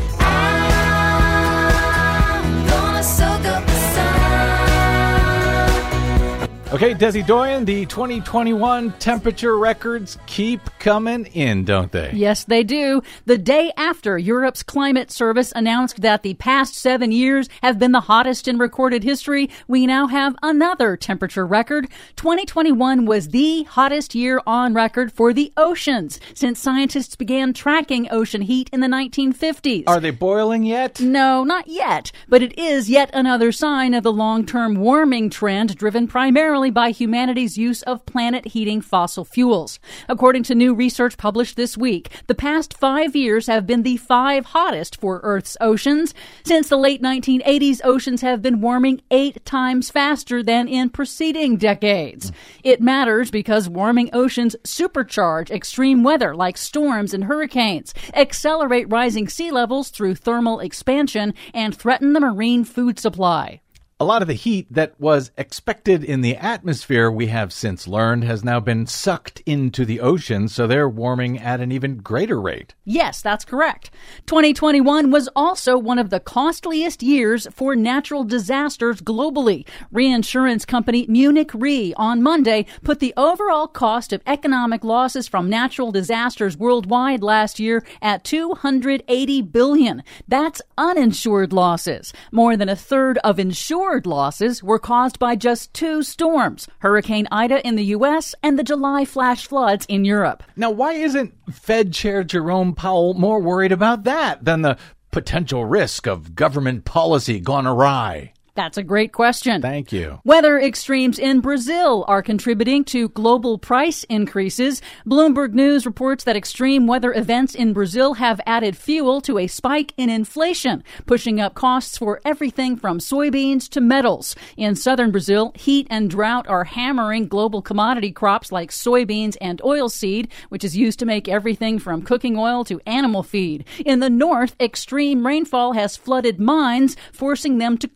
Speaker 2: Okay, Desi Doyen, the twenty twenty-one temperature records keep coming in, don't they?
Speaker 4: Yes, they do. The day after Europe's climate service announced that the past seven years have been the hottest in recorded history, we now have another temperature record. twenty twenty-one was the hottest year on record for the oceans since scientists began tracking ocean heat in the nineteen fifties.
Speaker 2: Are they boiling yet?
Speaker 4: No, not yet. But it is yet another sign of the long-term warming trend driven primarily by humanity's use of planet-heating fossil fuels. According to new research published this week, the past five years have been the five hottest for Earth's oceans. Since the late nineteen eighties, oceans have been warming eight times faster than in preceding decades. It matters because warming oceans supercharge extreme weather like storms and hurricanes, accelerate rising sea levels through thermal expansion, and threaten the marine food supply.
Speaker 2: A lot of the heat that was expected in the atmosphere, we have since learned, has now been sucked into the ocean, so they're warming at an even greater rate.
Speaker 4: Yes, that's correct. twenty twenty-one was also one of the costliest years for natural disasters globally. Reinsurance company Munich Re on Monday put the overall cost of economic losses from natural disasters worldwide last year at two hundred eighty billion dollars. That's uninsured losses. More than a third of insured losses were caused by just two storms, Hurricane Ida in the U S and the July flash floods in Europe.
Speaker 2: Now, why isn't Fed Chair Jerome Powell more worried about that than the potential risk of government policy gone awry?
Speaker 4: That's a great question.
Speaker 2: Thank you.
Speaker 4: Weather extremes in Brazil are contributing to global price increases. Bloomberg News reports that extreme weather events in Brazil have added fuel to a spike in inflation, pushing up costs for everything from soybeans to metals. In southern Brazil, heat and drought are hammering global commodity crops like soybeans and oilseed, which is used to make everything from cooking oil to animal feed. In the north, extreme rainfall has flooded mines, forcing them to close.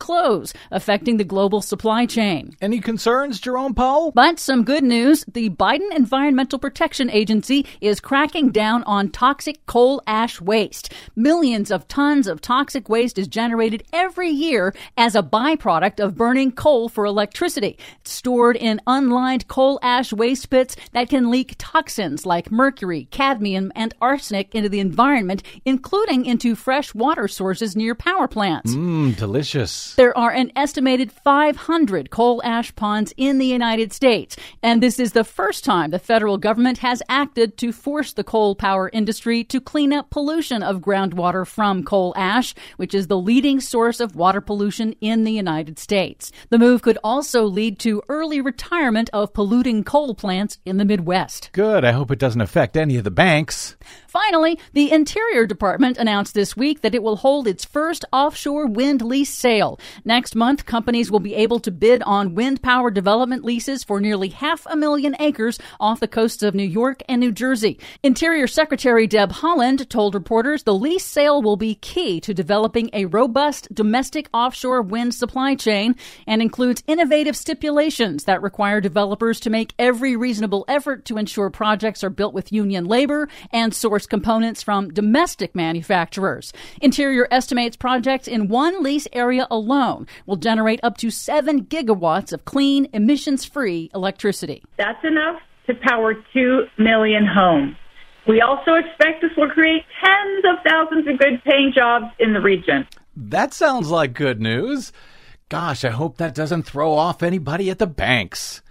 Speaker 4: problems affecting the global supply chain.
Speaker 2: Any concerns, Jerome Powell?
Speaker 4: But some good news. The Biden Environmental Protection Agency is cracking down on toxic coal ash waste. Millions of tons of toxic waste is generated every year as a byproduct of burning coal for electricity. It's stored in unlined coal ash waste pits that can leak toxins like mercury, cadmium, and arsenic into the environment, including into fresh water sources near power plants.
Speaker 2: Mmm, delicious.
Speaker 4: There are an estimated five hundred coal ash ponds in the United States, and this is the first time the federal government has acted to force the coal power industry to clean up pollution of groundwater from coal ash, which is the leading source of water pollution in the United States. The move could also lead to early retirement of polluting coal plants in the Midwest.
Speaker 2: Good. I hope it doesn't affect any of the banks.
Speaker 4: Finally, the Interior Department announced this week that it will hold its first offshore wind lease sale. Next month, companies will be able to bid on wind power development leases for nearly half a million acres off the coasts of New York and New Jersey. Interior Secretary Deb Haaland told reporters the lease sale will be key to developing a robust domestic offshore wind supply chain and includes innovative stipulations that require developers to make every reasonable effort to ensure projects are built with union labor and source components from domestic manufacturers. Interior estimates projects in one lease area alone will generate up to seven gigawatts of clean, emissions-free electricity.
Speaker 5: That's enough to power two million homes. We also expect this will create tens of thousands of good-paying jobs in the region.
Speaker 2: That sounds like good news. Gosh, I hope that doesn't throw off anybody at the banks.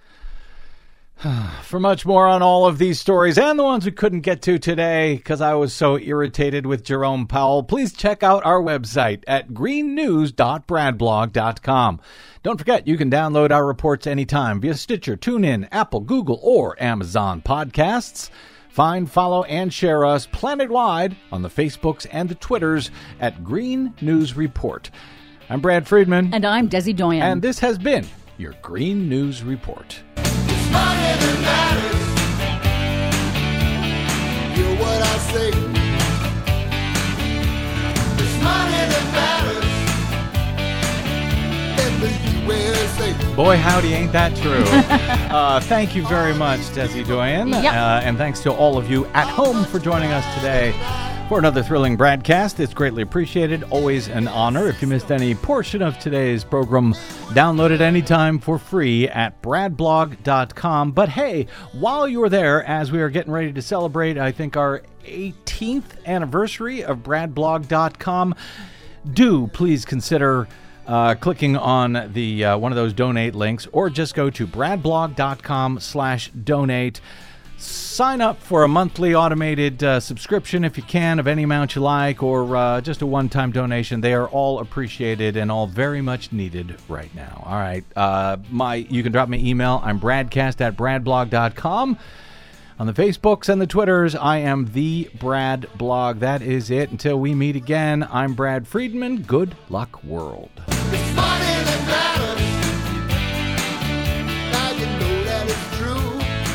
Speaker 2: For much more on all of these stories and the ones we couldn't get to today because I was so irritated with Jerome Powell, please check out our website at green news dot brad blog dot com. Don't forget, you can download our reports anytime via Stitcher, TuneIn, Apple, Google, or Amazon Podcasts. Find, follow, and share us planet-wide on the Facebooks and the Twitters at Green News Report. I'm Brad Friedman.
Speaker 4: And I'm Desi Doyen.
Speaker 2: And this has been your Green News Report.
Speaker 8: Money that matters. Hear what I say. It's money that matters. In the U S A.
Speaker 2: Boy, howdy, ain't that true. uh, thank you very much, Desi Doyen.
Speaker 4: Yep.
Speaker 2: Uh, and thanks to all of you at home for joining us today for another thrilling broadcast. It's greatly appreciated. Always an honor. If you missed any portion of today's program, download it anytime for free at brad blog dot com. But hey, while you're there, as we are getting ready to celebrate, I think, our eighteenth anniversary of brad blog dot com, do please consider uh, clicking on the uh, one of those donate links, or just go to brad blog dot com slash donate. Sign up for a monthly automated uh, subscription if you can, of any amount you like, or uh, just a one-time donation. They are all appreciated and all very much needed right now. All right. Uh, my you can drop me an email. I'm bradcast at brad blog dot com. On the Facebooks and the Twitters, I am the Brad Blog. That is it. Until we meet again, I'm Brad Friedman. Good luck, world.
Speaker 8: It's money that matters. Now you know that it's true.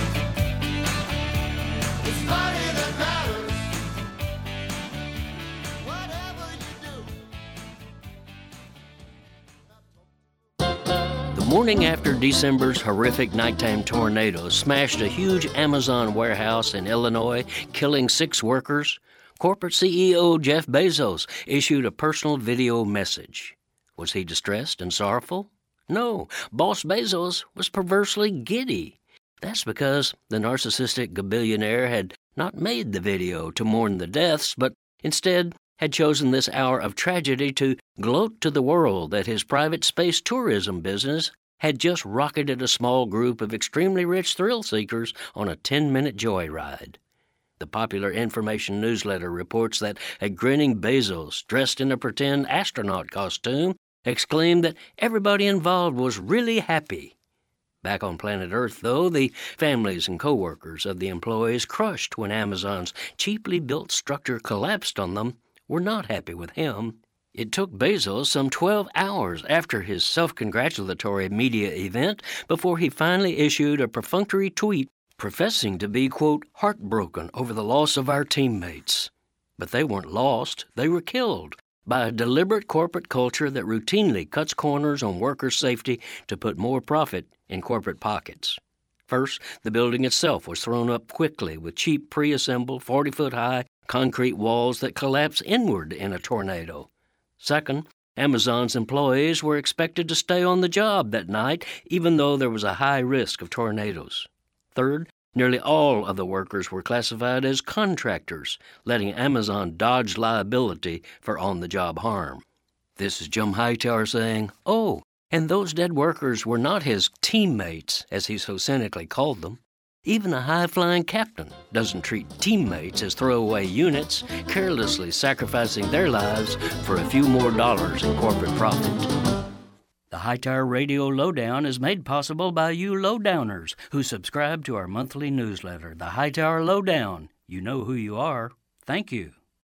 Speaker 8: It's money that matters. Whatever you do.
Speaker 9: The morning after December's horrific nighttime tornado smashed a huge Amazon warehouse in Illinois, killing six workers, corporate C E O Jeff Bezos issued a personal video message. Was he distressed and sorrowful? No, Boss Bezos was perversely giddy. That's because the narcissistic billionaire had not made the video to mourn the deaths, but instead had chosen this hour of tragedy to gloat to the world that his private space tourism business had just rocketed a small group of extremely rich thrill-seekers on a ten-minute joyride. The popular information newsletter reports that a grinning Bezos, dressed in a pretend astronaut costume, exclaimed that everybody involved was really happy. Back on planet Earth, though, the families and co-workers of the employees crushed when Amazon's cheaply built structure collapsed on them were not happy with him. It took Bezos some twelve hours after his self-congratulatory media event before he finally issued a perfunctory tweet professing to be, quote, heartbroken over the loss of our teammates. But they weren't lost, they were killed by a deliberate corporate culture that routinely cuts corners on worker safety to put more profit in corporate pockets. First, the building itself was thrown up quickly with cheap pre-assembled forty-foot-high concrete walls that collapse inward in a tornado. Second, Amazon's employees were expected to stay on the job that night, even though there was a high risk of tornadoes. Third, nearly all of the workers were classified as contractors, letting Amazon dodge liability for on-the-job harm. This is Jim Hightower saying, oh, and those dead workers were not his teammates, as he so cynically called them. Even a high-flying captain doesn't treat teammates as throwaway units, carelessly sacrificing their lives for a few more dollars in corporate profit. The Hightower Radio Lowdown is made possible by you lowdowners who subscribe to our monthly newsletter, The Hightower Lowdown. You know who you are. Thank you.